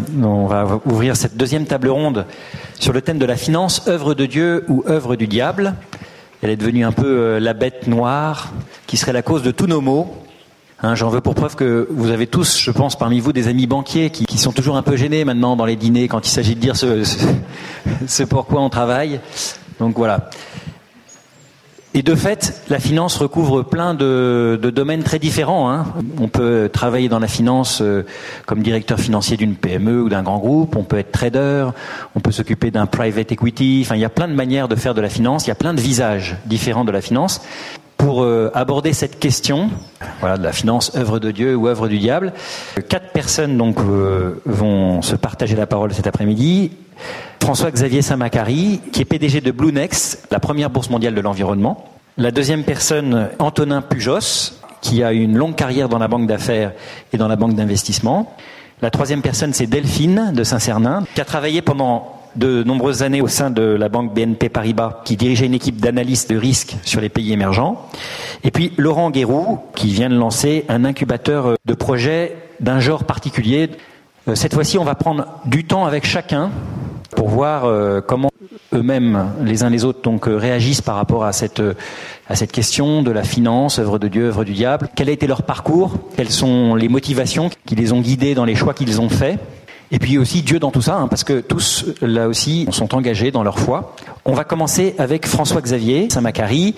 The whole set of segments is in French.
On va ouvrir cette deuxième table ronde sur le thème de la finance, œuvre de Dieu ou œuvre du diable. Elle est devenue un peu la bête noire qui serait la cause de tous nos maux. J'en veux pour preuve que vous avez tous, je pense, parmi vous, des amis banquiers qui sont toujours un peu gênés maintenant dans les dîners quand il s'agit de dire ce pourquoi on travaille. Donc voilà. Et de fait, la finance recouvre plein de domaines très différents. On peut travailler dans la finance comme directeur financier d'une PME ou d'un grand groupe, on peut être trader, on peut s'occuper d'un private equity. Enfin, il y a plein de manières de faire de la finance, il y a plein de visages différents de la finance. Pour aborder cette question, de la finance, œuvre de Dieu ou œuvre du diable, 4 personnes donc vont se partager la parole cet après-midi. François-Xavier Saint-Macary, qui est PDG de Blue Next, la première bourse mondiale de l'environnement. La deuxième personne, Antonin Pujos, qui a une longue carrière dans la banque d'affaires et dans la banque d'investissement. La troisième personne, c'est Delphine de Saint-Cernin, qui a travaillé pendant de nombreuses années au sein de la banque BNP Paribas, qui dirigeait une équipe d'analystes de risque sur les pays émergents. Et puis Laurent Guéroux, qui vient de lancer un incubateur de projets d'un genre particulier. Cette fois-ci, on va prendre du temps avec chacun pour voir comment eux-mêmes, les uns les autres, donc réagissent par rapport à cette question de la finance, œuvre de Dieu, œuvre du diable. Quel a été leur parcours? Quelles sont les motivations qui les ont guidés dans les choix qu'ils ont faits? Et puis aussi Dieu dans tout ça, parce que tous, là aussi, sont engagés dans leur foi. On va commencer avec François-Xavier Saint-Macary,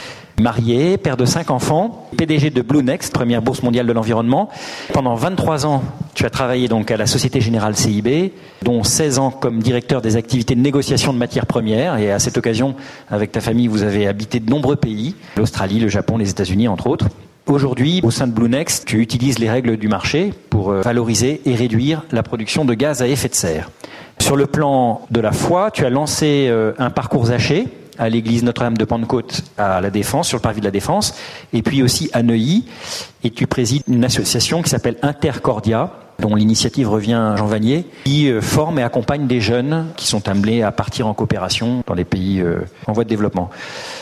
marié, père de 5 enfants, PDG de Blue Next, première bourse mondiale de l'environnement. Pendant 23 ans, tu as travaillé donc à la Société Générale CIB, dont 16 ans comme directeur des activités de négociation de matières premières. Et à cette occasion, avec ta famille, vous avez habité de nombreux pays, l'Australie, le Japon, les États-Unis, entre autres. Aujourd'hui, au sein de Blue Next, tu utilises les règles du marché pour valoriser et réduire la production de gaz à effet de serre. Sur le plan de la foi, tu as lancé un parcours Zaché à l'église Notre-Dame de Pentecôte à La Défense, sur le parvis de La Défense, et puis aussi à Neuilly. Et tu présides une association qui s'appelle Intercordia, dont l'initiative revient à Jean Vanier, qui forme et accompagne des jeunes qui sont amenés à partir en coopération dans les pays en voie de développement.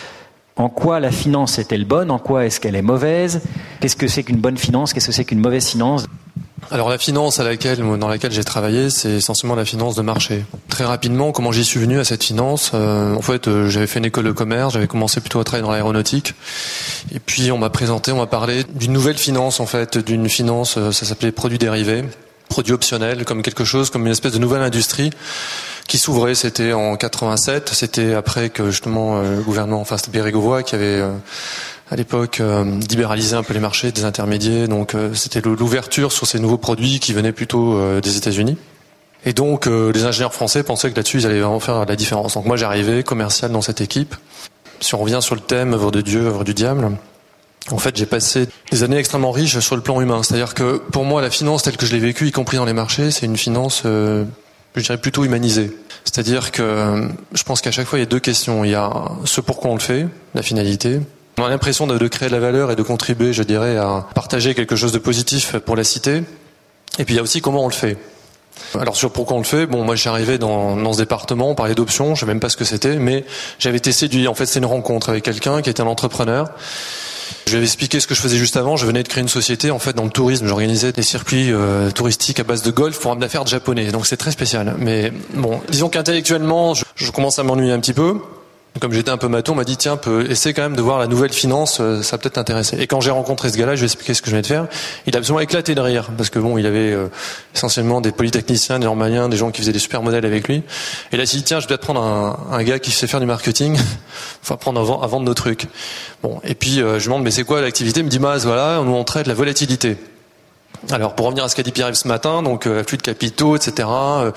En quoi la finance est-elle bonne? En quoi est-ce qu'elle est mauvaise? Qu'est-ce que c'est qu'une bonne finance? Qu'est-ce que c'est qu'une mauvaise finance? Alors la finance dans laquelle j'ai travaillé, c'est essentiellement la finance de marché. Très rapidement, comment j'y suis venu à cette finance? En fait, j'avais fait une école de commerce, j'avais commencé plutôt à travailler dans l'aéronautique. Et puis on m'a parlé d'une nouvelle finance en fait, d'une finance, ça s'appelait produits dérivés, produits optionnels, comme quelque chose, comme une espèce de nouvelle industrie qui s'ouvrait. C'était en 87, c'était après que justement le gouvernement, c'était Bérégovoy qui avait à l'époque libéralisé un peu les marchés des intermédiaires, donc c'était l'ouverture sur ces nouveaux produits qui venaient plutôt des États-Unis. Et donc les ingénieurs français pensaient que là-dessus ils allaient vraiment faire la différence. Donc moi j'arrivais commercial dans cette équipe. Si on revient sur le thème œuvre de Dieu, œuvre du diable, en fait j'ai passé des années extrêmement riches sur le plan humain. C'est-à-dire que pour moi la finance telle que je l'ai vécue, y compris dans les marchés, c'est une finance je dirais plutôt humanisée. C'est-à-dire que je pense qu'à chaque fois il y a 2 questions. Il y a ce pourquoi on le fait, la finalité. On a l'impression de créer de la valeur et de contribuer, je dirais, à partager quelque chose de positif pour la cité. Et puis il y a aussi comment on le fait. Alors sur pourquoi on le fait, moi je suis arrivé dans ce département, on parlait d'options, je ne savais même pas ce que c'était, mais j'avais été séduit. En fait c'est une rencontre avec quelqu'un qui était un entrepreneur. Je lui avais expliqué ce que je faisais juste avant. Je venais de créer une société en fait dans le tourisme. J'organisais des circuits touristiques à base de golf pour amener d'affaires de japonais. Donc c'est très spécial. Mais bon, disons qu'intellectuellement, je commence à m'ennuyer un petit peu. Comme j'étais un peu maton, on m'a dit tiens, essaie quand même de voir la nouvelle finance, ça va peut-être t'intéresser. Et quand j'ai rencontré ce gars-là, je lui ai expliqué ce que je venais de faire. Il a absolument éclaté de rire parce que il avait essentiellement des polytechniciens, des normaliens, des gens qui faisaient des super modèles avec lui. Et là, il s'est dit tiens, je dois te prendre un gars qui sait faire du marketing, enfin prendre à vendre nos trucs. Bon, et puis je lui demande mais c'est quoi l'activité? Il me dit voilà, nous on traite la volatilité. Alors pour revenir à ce qu'a dit Pierre-Yves ce matin, donc flux de capitaux, etc.,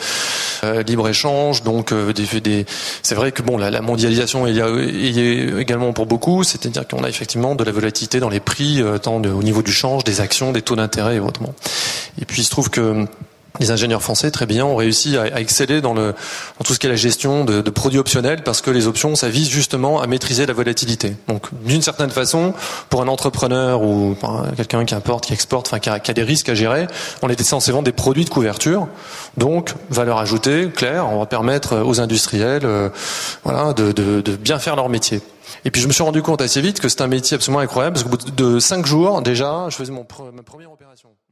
libre échange, donc c'est vrai que la mondialisation il y a également pour beaucoup, c'est-à-dire qu'on a effectivement de la volatilité dans les prix, tant au niveau du change, des actions, des taux d'intérêt et autres. Et puis il se trouve que les ingénieurs français, très bien, ont réussi à exceller dans tout ce qui est la gestion de produits optionnels parce que les options, ça vise justement à maîtriser la volatilité. Donc, d'une certaine façon, pour un entrepreneur ou quelqu'un qui importe, qui exporte, qui a des risques à gérer, on était censé vendre des produits de couverture. Donc, valeur ajoutée, claire, on va permettre aux industriels, de bien faire leur métier. Et puis, je me suis rendu compte assez vite que c'est un métier absolument incroyable parce qu'au bout de 5 jours, déjà, je faisais ma première opération.